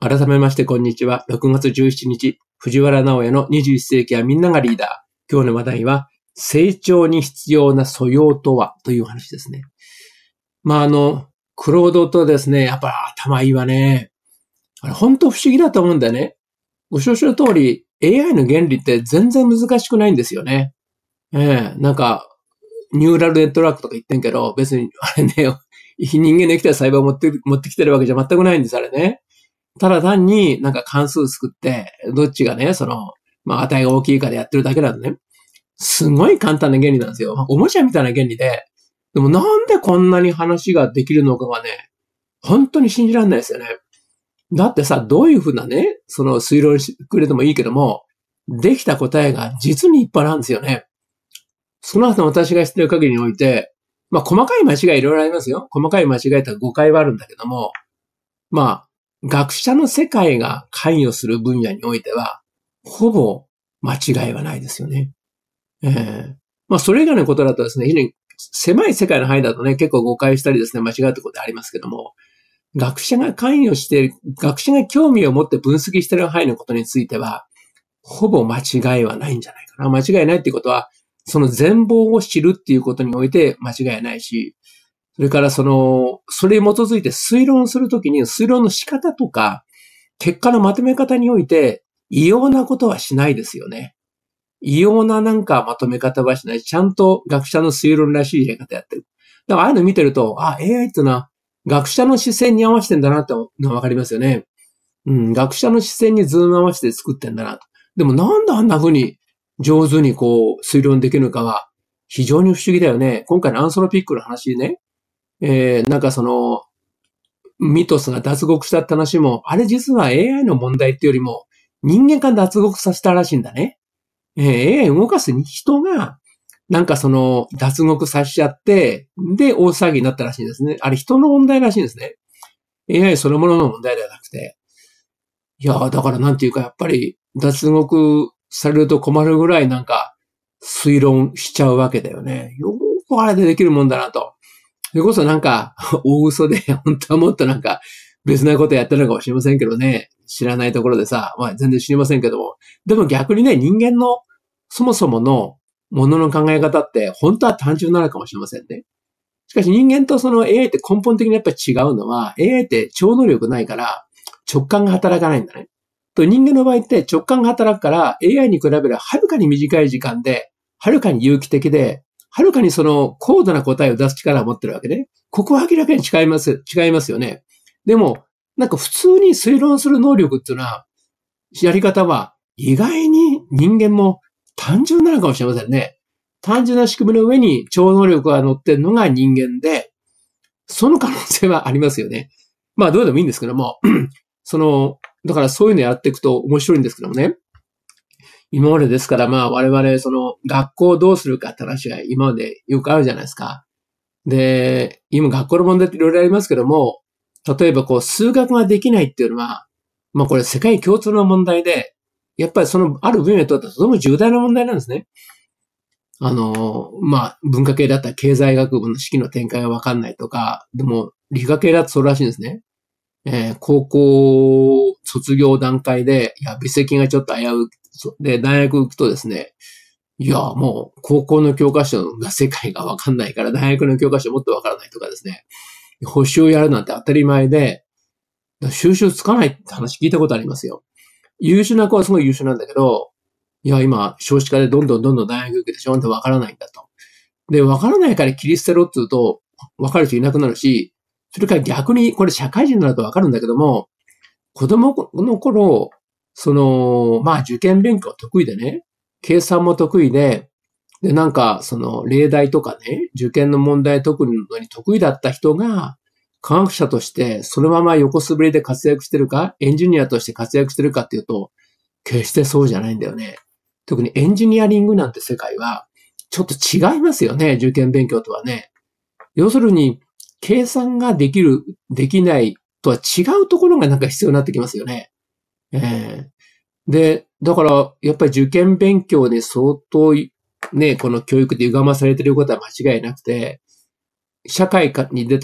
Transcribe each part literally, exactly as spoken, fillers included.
改めましてこんにちは。ろくがつじゅうしちにち、藤原直也のにじゅういっせいきはみんながリーダー。今日の話題は、成長に必要な素養とはという話ですね。まあ、あの、クロードとですね、やっぱり頭いいわね。あれ、本当不思議だと思うんだよね。ご承知の通り、エーアイ の原理って全然難しくないんですよね。ええなんか、ニューラルネットワークとか言ってんけど、別に、あれね、人間の生きた細胞を持って、持ってきてるわけじゃ全くないんです、あれね。ただ単になんか関数作って、どっちがね、その、まあ値が大きいかでやってるだけなんでね。すごい簡単な原理なんですよ。おもちゃみたいな原理で。でもなんでこんなに話ができるのかがね、本当に信じられないですよね。だってさ、どういうふうなね、その推論してくれてもいいけども、できた答えが実にいっぱいなんですよね。その後私が知ってる限りにおいて、まあ細かい間違いいろいろありますよ。細かい間違いとか誤解はあるんだけども、まあ、学者の世界が関与する分野においては、ほぼ間違いはないですよね。えー、まあ、それ以外のことだとですね、非常に狭い世界の範囲だとね、結構誤解したりですね、間違ったことありますけども、学者が関与している、学者が興味を持って分析している範囲のことについては、ほぼ間違いはないんじゃないかな。間違いないっていうことは、その全貌を知るっていうことにおいて間違いないし、それからその、それに基づいて推論するときに推論の仕方とか、結果のまとめ方において、異様なことはしないですよね。異様ななんかまとめ方はしない。ちゃんと学者の推論らしい入れ方やってる。だからああいうの見てると、あ、エーアイ ってのは学者の視線に合わせてんだなってのがわかりますよね。うん、学者の視線にズーム合わせて作ってんだなと。でもなんであんな風に上手にこう推論できるのかは非常に不思議だよね。今回のアンソロピックの話ね。えー、なんかその、ミトスが脱獄したって話も、あれ実は エーアイ の問題っていうよりも、人間が脱獄させたらしいんだね。えー、エーアイ 動かす人が、なんかその、脱獄させちゃって、で、大騒ぎになったらしいんですね。あれ人の問題らしいんですね。エーアイ そのものの問題ではなくて。いや、だからなんていうか、やっぱり、脱獄されると困るぐらいなんか、推論しちゃうわけだよね。よくあれでできるもんだなと。それこそなんか、大嘘で、本当はもっとなんか、別なことやってるのかもしれませんけどね。知らないところでさ、まあ全然知りませんけども。でも逆にね、人間のそもそものものの考え方って、本当は単純なのかもしれませんね。しかし人間とその エーアイ って根本的にやっぱり違うのは、エーアイ って超能力ないから直感が働かないんだね。と人間の場合って直感が働くから エーアイ に比べればはるかに短い時間で、はるかに有機的で、はるかにその高度な答えを出す力を持ってるわけね。ここは明らかに違います、違いますよね。でも、なんか普通に推論する能力っていうのは、やり方は意外に人間も単純なのかもしれませんね。単純な仕組みの上に超能力が乗ってるのが人間で、その可能性はありますよね。まあどうでもいいんですけども、その、だからそういうのやっていくと面白いんですけどもね。今までですからまあ我々その学校をどうするかって話が今までよくあるじゃないですか。で、今学校の問題っていろいろありますけども、例えばこう数学ができないっていうのは、まあこれ世界共通の問題で、やっぱりそのある分野にとってはとても重大な問題なんですね。あの、まあ文化系だったら経済学部の式の展開がわかんないとか、でも理科系だとそうらしいんですね。えー、高校卒業段階で、いや、微積がちょっと危うく、で、大学行くとですね、いや、もう、高校の教科書が世界がわかんないから、大学の教科書もっとわからないとかですね、補習やるなんて当たり前で、収集つかないって話聞いたことありますよ。優秀な子はすごい優秀なんだけど、いや、今、少子化でどんどんどんどん大学行けてしまってわからないんだと。で、わからないから切り捨てろって言うと、わかる人いなくなるし、それから逆に、これ社会人になるとわかるんだけども、子供の頃、その、まあ受験勉強得意でね、計算も得意で、で、なんか、その、例題とかね、受験の問題解くのに得意だった人が、科学者としてそのまま横滑りで活躍してるか、エンジニアとして活躍してるかっていうと、決してそうじゃないんだよね。特にエンジニアリングなんて世界は、ちょっと違いますよね、受験勉強とはね。要するに、計算ができる、できないとは違うところがなんか必要になってきますよね。えー、で、だから、やっぱり受験勉強で相当、ね、この教育で歪まされていることは間違いなくて、社会に出たら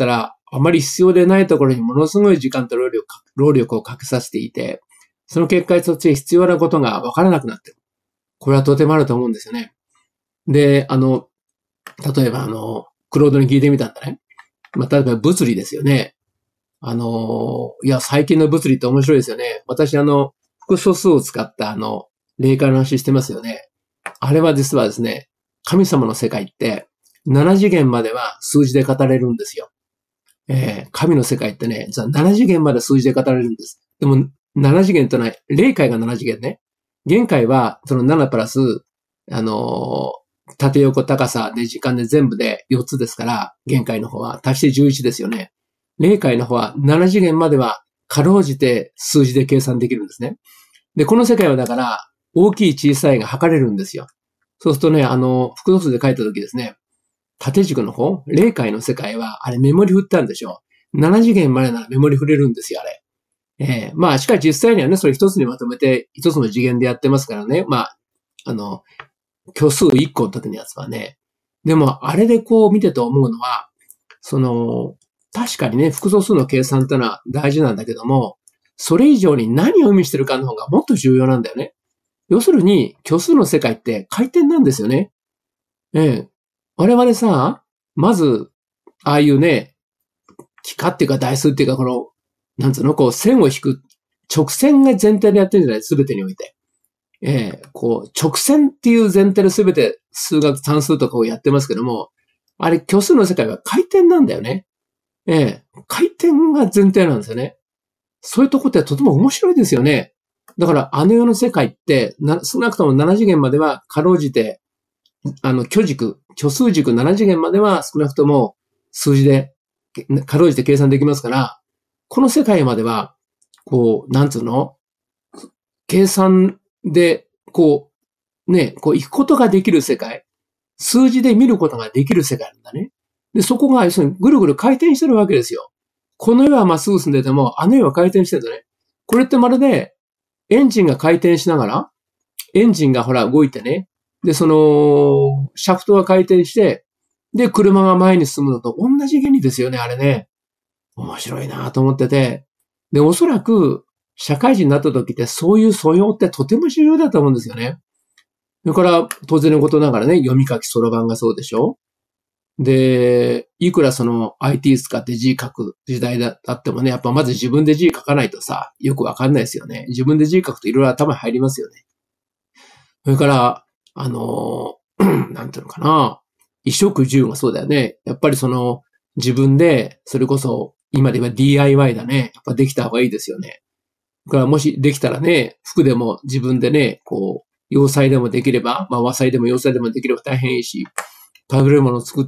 あまり必要でないところにものすごい時間と労力、労力をかけさせていて、その結果として必要なことが分からなくなってる。これはとてもあると思うんですよね。で、あの、例えばあの、クロードに聞いてみたんだね。まあ、例えば物理ですよね。あの、いや、最近の物理って面白いですよね。私あの、複素数を使ったあの、霊界の話してますよね。あれは実はですね、神様の世界って、なな次元までは数字で語れるんですよ。えー、神の世界ってね、なな次元まで数字で語れるんです。でも、なな次元というのは、霊界がなな次元ね。限界は、そのななプラス、あのー、縦横高さで時間で全部でよっつですから、限界の方は足してじゅういちですよね。霊界の方はなな次元までは、かろうじて数字で計算できるんですね。で、この世界はだから、大きい小さいが測れるんですよ。そうするとね、あの、複素数で書いたときですね、縦軸の方、霊界の世界は、あれメモリ振ってあるんでしょ。なな次元までならメモリ振れるんですよ、あれ。えー、まあ、しかし実際にはね、それ一つにまとめて、一つの次元でやってますからね。まあ、あの、虚数一個の時のやつはね。でも、あれでこう見てて思うのは、その、確かにね、複素数の計算ってのは大事なんだけども、それ以上に何を意味してるかの方がもっと重要なんだよね。要するに、虚数の世界って回転なんですよね。ええ。我々さ、まず、ああいうね、幾何っていうか代数っていうか、この、なんつうの、こう線を引く、直線が前提でやってるんじゃない？すべてにおいて。ええ、こう、直線っていう前提で全て数学、算数とかをやってますけども、あれ、虚数の世界は回転なんだよね。ええ、回転が前提なんですよね。そういうとこってとても面白いですよね。だから、あの世の世界って、な少なくともなな次元までは、かろうじて、あの、虚軸、虚数軸なな次元までは少なくとも数字で、かろうじて計算できますから、この世界までは、こう、なんつうの？計算で、こう、ね、こう行くことができる世界。数字で見ることができる世界なんだね。で、そこが、要するにぐるぐる回転してるわけですよ。この世はまっすぐ進んでても、あの世は回転してるんだね。これってまるで、エンジンが回転しながら、エンジンがほら動いてね。で、その、シャフトが回転して、で、車が前に進むのと同じ原理ですよね、あれね。面白いなと思ってて。で、おそらく、社会人になった時ってそういう素養ってとても重要だと思うんですよね。それから、当然のことながらね、読み書きそろばんがそうでしょ。で、いくらその アイティー 使って字書く時代だってもね、やっぱまず自分で字書かないとさ、よくわかんないですよね。自分で字書くといろいろ頭に入りますよね。それから、あの、なんていうのかな。衣食住がそうだよね。やっぱりその、自分で、それこそ、今で言えば ディーアイワイ だね。やっぱできた方がいいですよね。だからもしできたらね、服でも自分でね、こう、洋裁でもできれば、まあ和裁でも洋裁でもできれば大変いいし、食べれるものを作って、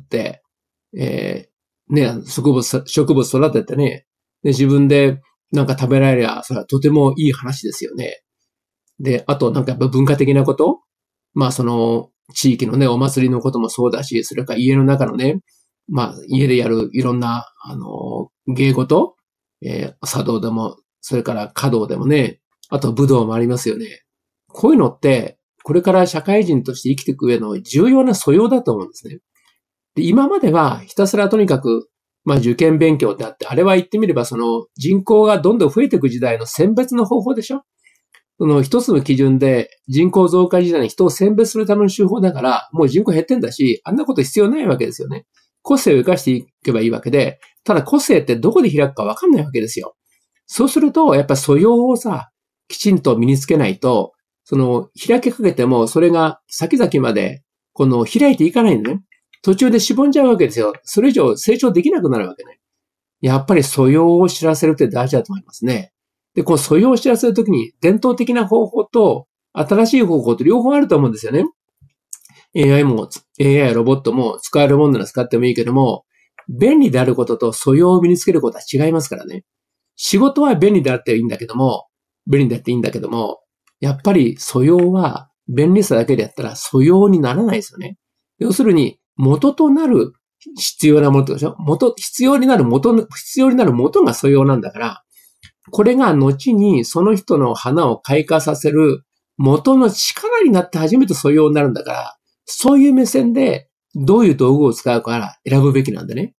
えー、ね、植物、植物育ててね、で、自分でなんか食べられりゃ、それはとてもいい話ですよね。で、あとなんかやっぱ文化的なこと、まあその、地域のね、お祭りのこともそうだし、それから家の中のね、まあ家でやるいろんな、あの、芸事、えー、茶道でも、それから華道でもね、あと武道もありますよね。こういうのって、これから社会人として生きていく上の重要な素養だと思うんですね。で、今まではひたすらとにかく、まあ受験勉強であって、あれは言ってみればその人口がどんどん増えていく時代の選別の方法でしょ。その一つの基準で人口増加時代に人を選別するための手法だから、もう人口減ってんだし、あんなこと必要ないわけですよね。個性を生かしていけばいいわけで、ただ個性ってどこで開くかわかんないわけですよ。そうすると、やっぱ素養をさ、きちんと身につけないと、その開きかけてもそれが先々までこの開いていかないんだね。途中でしぼんじゃうわけですよ。それ以上成長できなくなるわけね。やっぱり素養を知らせるって大事だと思いますね。で、この素養を知らせるときに伝統的な方法と新しい方法と両方あると思うんですよね。エーアイ も、エーアイ ロボットも使えるものなら使ってもいいけども、便利であることと素養を身につけることは違いますからね。仕事は便利であっていいんだけども、便利であっていいんだけども、やっぱり素養は便利さだけでやったら素養にならないですよね。要するに、元となる必要なものでしょ？元、必要になる元、必要になる元が素養なんだから、これが後にその人の花を開花させる元の力になって初めて素養になるんだから、そういう目線でどういう道具を使うから選ぶべきなんでね。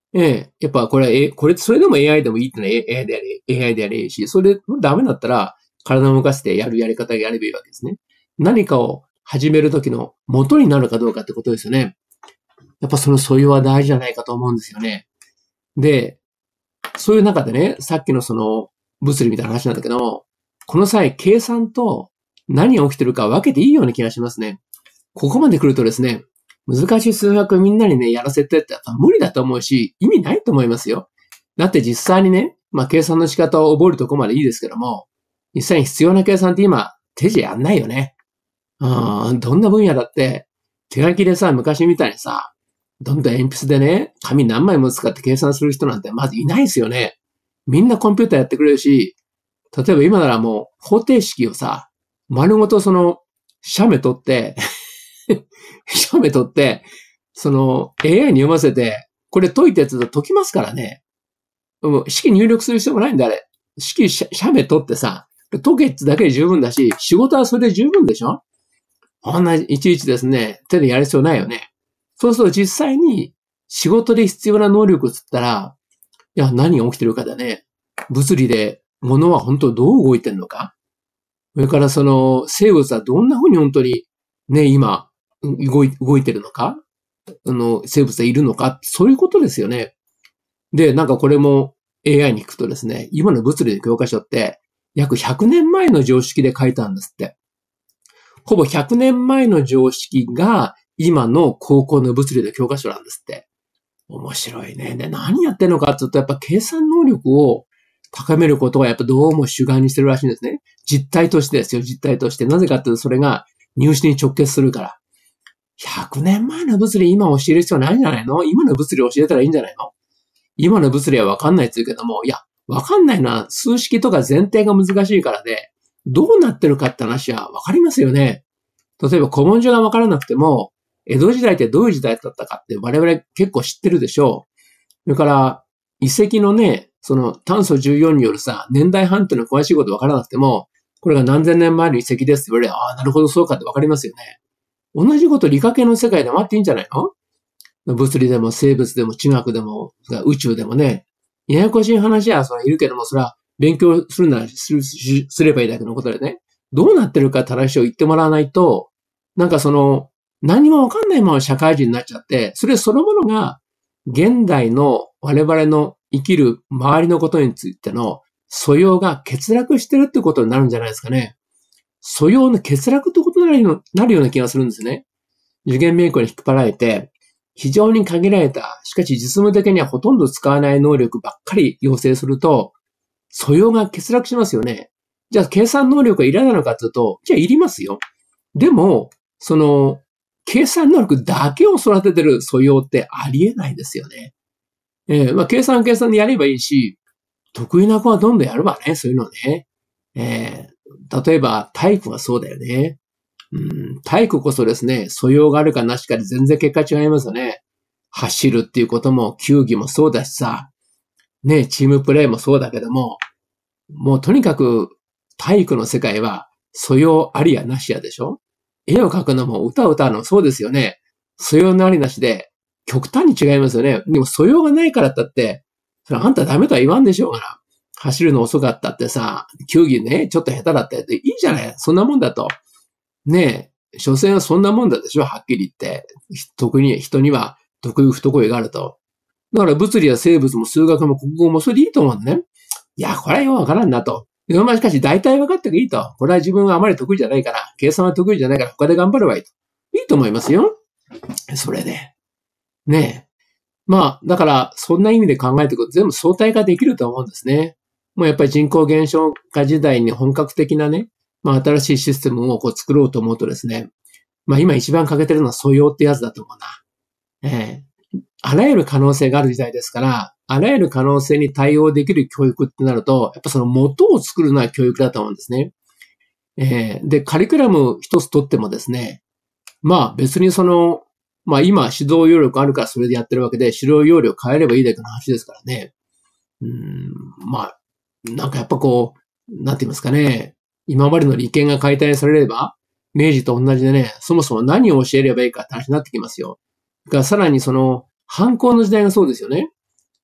ええ、やっぱこれ、え、これ、それでも エーアイ でもいいってのは エーアイ であれ、エーアイ であれいいし、それでダメだったら体を動かしてやるやり方がやればいいわけですね。何かを始めるときの元になるかどうかってことですよね。やっぱその素養は大事じゃないかと思うんですよね。で、そういう中でね、さっきのその物理みたいな話なんだけども、この際、計算と何が起きてるか分けていいような気がしますね。ここまで来るとですね、難しい数学みんなにね、やらせてってやっぱ無理だと思うし、意味ないと思いますよ。だって実際にね、まあ計算の仕方を覚えるとこまでいいですけども、実際に必要な計算って今、手じゃやんないよね。うん、どんな分野だって、手書きでさ、昔みたいにさ、どんどん鉛筆でね、紙何枚も使って計算する人なんてまずいないですよね。みんなコンピューターやってくれるし、例えば今ならもう方程式をさ、丸ごとその、写メ取って、写メ取って、その エーアイ に読ませて、これ解いたやつで解きますからね。もう式入力する必要もないんだ、あれ。式写メ取ってさ、解けってだけで十分だし、仕事はそれで十分でしょ？こんないちいちですね、手でやる必要ないよね。そうすると実際に仕事で必要な能力をつったら、いや、何が起きてるかだね。物理で物は本当どう動いてるのか。それからその生物はどんな風に本当にね、今動い、動いてるのか、あの、生物はいるのか、そういうことですよね。で、なんかこれも エーアイ に聞くとですね、今の物理の教科書って約ひゃくねんまえの常識で書いたんですって。ほぼひゃくねんまえの常識が今の高校の物理の教科書なんですって。面白いね。で、何やってんのかって言うと、やっぱ計算能力を高めることがやっぱどうも主眼にしてるらしいんですね。実態としてですよ、実態として。なぜかっていうと、それが入試に直結するから。ひゃくねんまえの物理今教える必要ないんじゃないの？今の物理教えたらいいんじゃないの？今の物理はわかんないって言うけども、いや、わかんないのは数式とか前提が難しいからで、どうなってるかって話はわかりますよね。例えば古文書がわからなくても、江戸時代ってどういう時代だったかって我々結構知ってるでしょう。それから、遺跡のね、その炭素じゅうよんによるさ、年代判定の詳しいことわからなくても、これが何千年前の遺跡ですって言われれば、ああ、なるほどそうかってわかりますよね。同じこと理科系の世界でもあっていいんじゃないの？物理でも生物でも地学でも宇宙でもね、ややこしい話はそれいるけども、それは勉強するならするすればいいだけのことでね、どうなってるかって話を言ってもらわないと、なんかその、何もわかんないまま社会人になっちゃって、それそのものが現代の我々の生きる周りのことについての素養が欠落してるってことになるんじゃないですかね。素養の欠落ってことになるような気がするんですね。受験勉強に引っ張られて、非常に限られた、しかし実務的にはほとんど使わない能力ばっかり要請すると、素養が欠落しますよね。じゃあ計算能力がいらないのかというと、じゃあいりますよ。でも、その、計算能力だけを育ててる素養ってありえないですよね。えー、まあ計算計算でやればいいし、得意な子はどんどんやるわね、そういうのね。えー、例えば体育はそうだよね。うん、体育こそですね、素養があるかなしかで全然結果違いますよね。走るっていうことも球技もそうだしさ、ね、チームプレーもそうだけども、もうとにかく体育の世界は素養ありやなしやでしょ？絵を描くのも歌を歌うのもそうですよね。素養のありなしで極端に違いますよね。でも素養がないからったって、それあんたダメとは言わんでしょうがな。走るの遅かったってさ、球技ね、ちょっと下手だったっていいじゃない。そんなもんだと。ねえ、所詮はそんなもんだでしょ、はっきり言って。特に人には得意不得意があると。だから物理や生物も数学も国語もそれでいいと思うんだね。いや、これはよくわからんなと。まあしかし大体分かってもいいと。これは自分はあまり得意じゃないから、計算は得意じゃないから他で頑張ればいいと。いいと思いますよ。それで。ねえ。まあ、だからそんな意味で考えていくと全部相対化できると思うんですね。もうやっぱり人口減少化時代に本格的なね、まあ新しいシステムをこう作ろうと思うとですね、まあ今一番欠けてるのは素養ってやつだと思うな。ええ。あらゆる可能性がある時代ですから、あらゆる可能性に対応できる教育ってなると、やっぱその元を作るのは教育だと思うんですね。えー、で、カリキュラム一つとってもですね、まあ別にその、まあ今指導要力あるからそれでやってるわけで、指導要領変えればいいだけの話ですからね。うーん、まあ、なんかやっぱこう、なんて言いますかね、今までの利権が解体されれば、明治と同じでね、そもそも何を教えればいいかって話になってきますよ。だからさらにその、反抗の時代がそうですよね。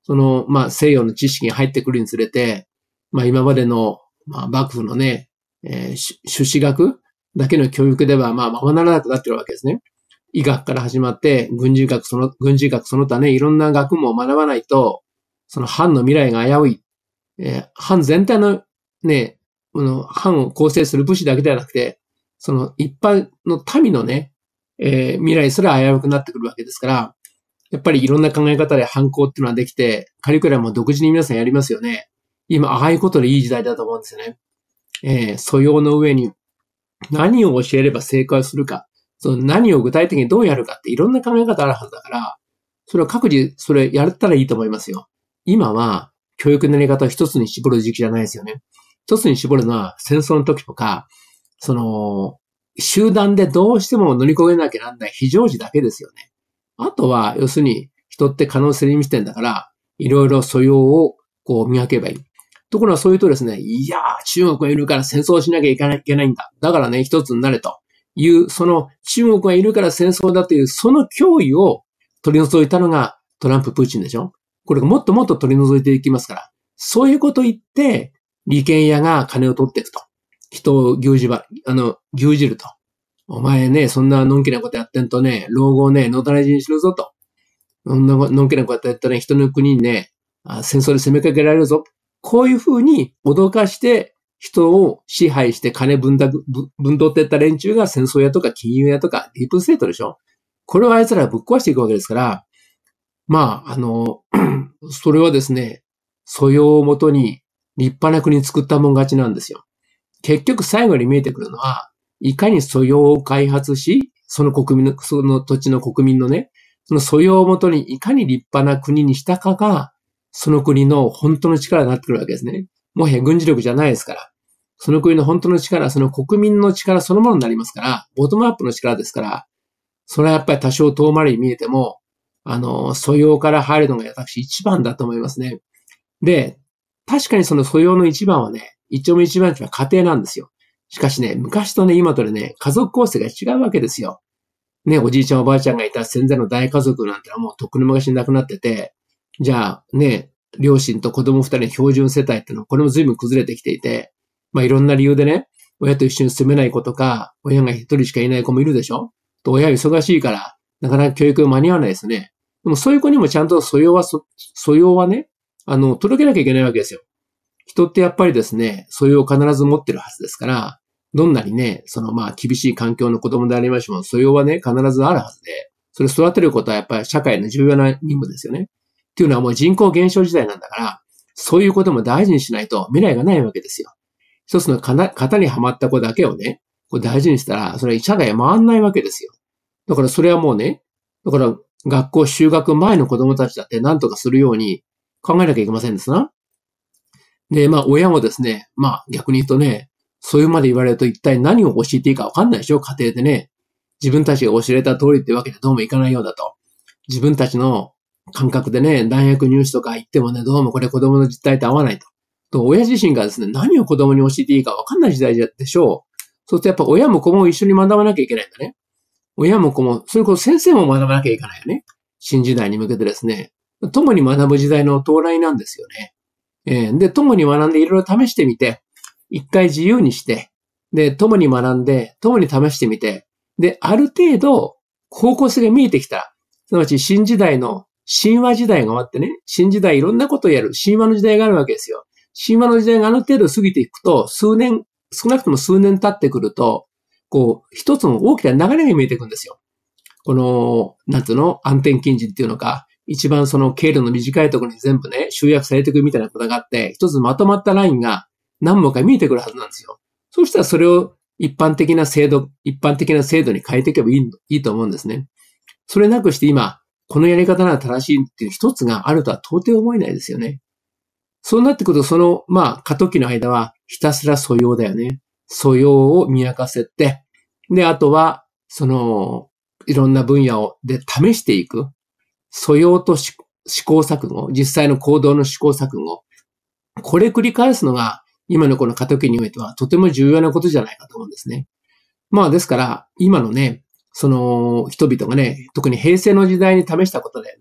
その、まあ、西洋の知識が入ってくるにつれて、まあ、今までの、まあ、幕府のね、えー、朱子学だけの教育では、まあ、ままならなくなってるわけですね。医学から始まって、軍事学その、軍事学その他ね、いろんな学問を学ばないと、その藩の未来が危うい。えー、藩全体のね、この藩を構成する武士だけではなくて、その一般の民のね、えー、未来すら危うくなってくるわけですから、やっぱりいろんな考え方で反抗っていうのはできて、カリキュラムも独自に皆さんやりますよね。今、ああいうことでいい時代だと思うんですよね。えー、素養の上に何を教えれば正解するか、その何を具体的にどうやるかっていろんな考え方あるはずだから、それを各自、それやったらいいと思いますよ。今は、教育のやり方を一つに絞る時期じゃないですよね。一つに絞るのは戦争の時とか、その、集団でどうしても乗り越えなきゃなんない非常時だけですよね。あとは、要するに、人って可能性に満ちてんだから、いろいろ素養をこう磨けばいい。ところがそういうとですね、いやー、中国がいるから戦争しなきゃいけないんだ。だからね、一つになれという、その中国がいるから戦争だという、その脅威を取り除いたのがトランプ、プーチンでしょ。これがもっともっと取り除いていきますから、そういうこと言って、利権屋が金を取っていくと。人を牛耳ば、あの、牛耳ると。お前ね、そんなのんきなことやってんとね、老後をね、のたれ死にするぞと。そんなのんきなことやったら、ね、人の国にね、戦争で攻めかけられるぞ。こういうふうに脅かして人を支配して金分だ分取っていった連中が戦争屋とか金融屋とかディープステートでしょ。これをあいつらぶっ壊していくわけですから、まあ、あの、それはですね、素養をもとに立派な国作ったもん勝ちなんですよ。結局最後に見えてくるのは、いかに素養を開発し、その国民の、その土地の国民のね、その素養をもとにいかに立派な国にしたかが、その国の本当の力になってくるわけですね。もはや軍事力じゃないですから。その国の本当の力はその国民の力そのものになりますから、ボトムアップの力ですから、それはやっぱり多少遠回りに見えても、あの、素養から入るのが私一番だと思いますね。で、確かにその素養の一番はね、一丁目一番地は家庭なんですよ。しかしね、昔とね、今とでね、家族構成が違うわけですよ。ね、おじいちゃんおばあちゃんがいた戦前の大家族なんてのはもうとっくの昔に亡くなってて、じゃあね、両親と子供二人の標準世帯ってのはこれも随分崩れてきていて、まあいろんな理由でね、親と一緒に住めない子とか、親が一人しかいない子もいるでしょ。と親は忙しいから、なかなか教育が間に合わないですね。でもそういう子にもちゃんと素養は、素養はね、あの、届けなきゃいけないわけですよ。人ってやっぱりですね、素養を必ず持ってるはずですから、どんなにね、そのまあ厳しい環境の子供でありましても、素養はね、必ずあるはずで、それを育てることはやっぱり社会の重要な任務ですよね。っていうのはもう人口減少時代なんだから、そういうことも大事にしないと未来がないわけですよ。一つの型にはまった子だけをね、こう大事にしたら、それは社会は回んないわけですよ。だからそれはもうね、だから学校就学前の子供たちだって何とかするように考えなきゃいけませんですな。で、まあ親もですね、まあ逆に言うとね、そういうまで言われると一体何を教えていいか分かんないでしょ、家庭でね。自分たちが教えた通りってわけでどうもいかないようだと。自分たちの感覚でね、大学入試とか行ってもね、どうもこれ子供の実態と合わないと。と、親自身がですね、何を子供に教えていいか分かんない時代でしょう。そうするとやっぱ親も子も一緒に学ばなきゃいけないんだね。親も子も、それこそ先生も学ばなきゃいけないよね。新時代に向けてですね、共に学ぶ時代の到来なんですよね。えー、で、共に学んでいろいろ試してみて、一回自由にして、で、共に学んで、共に試してみて、で、ある程度、方向性が見えてきた。すなわち、新時代の、神話時代が終わってね、新時代いろんなことをやる、神話の時代があるわけですよ。神話の時代がある程度過ぎていくと、数年、少なくとも数年経ってくると、こう、一つの大きな流れが見えてくるんですよ。この、なんつうの、暗転近似っていうのか、一番その経路の短いところに全部ね、集約されていくみたいなことがあって、一つまとまったラインが何本か見えてくるはずなんですよ。そうしたらそれを一般的な制度、一般的な制度に変えていけばいい、いいと思うんですね。それなくして今、このやり方なら正しいっていう一つがあるとは到底思えないですよね。そうなってくると、その、まあ、過渡期の間はひたすら素養だよね。素養を磨かせて、で、あとは、その、いろんな分野を、で試していく。素養と試行錯誤、実際の行動の試行錯誤。これ繰り返すのが、今のこの過渡期においてはとても重要なことじゃないかと思うんですね。まあですから、今のね、その人々がね、特に平成の時代に試したことだよな。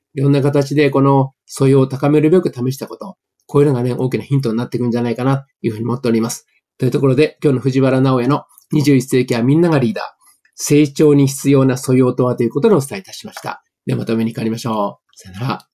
いろんな形でこの素養を高めるべく試したこと、こういうのがね、大きなヒントになっていくんじゃないかな、というふうに思っております。というところで、今日の藤原直哉のにじゅういっ世紀はみんながリーダー、成長に必要な素養とはということでお伝えいたしました。ではまたお目にかかりましょう。さよなら。